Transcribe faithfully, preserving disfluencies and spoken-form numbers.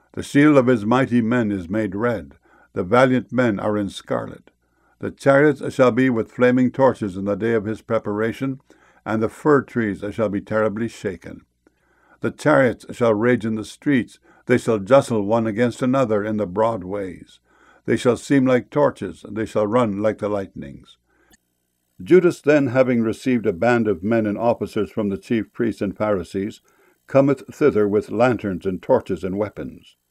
The shield of his mighty men is made red. The valiant men are in scarlet. The chariots shall be with flaming torches in the day of his preparation, and the fir trees shall be terribly shaken. The chariots shall rage in the streets. They shall jostle one against another in the broad ways. They shall seem like torches, and they shall run like the lightnings. Judas then, having received a band of men and officers from the chief priests and Pharisees, cometh thither with lanterns and torches and weapons.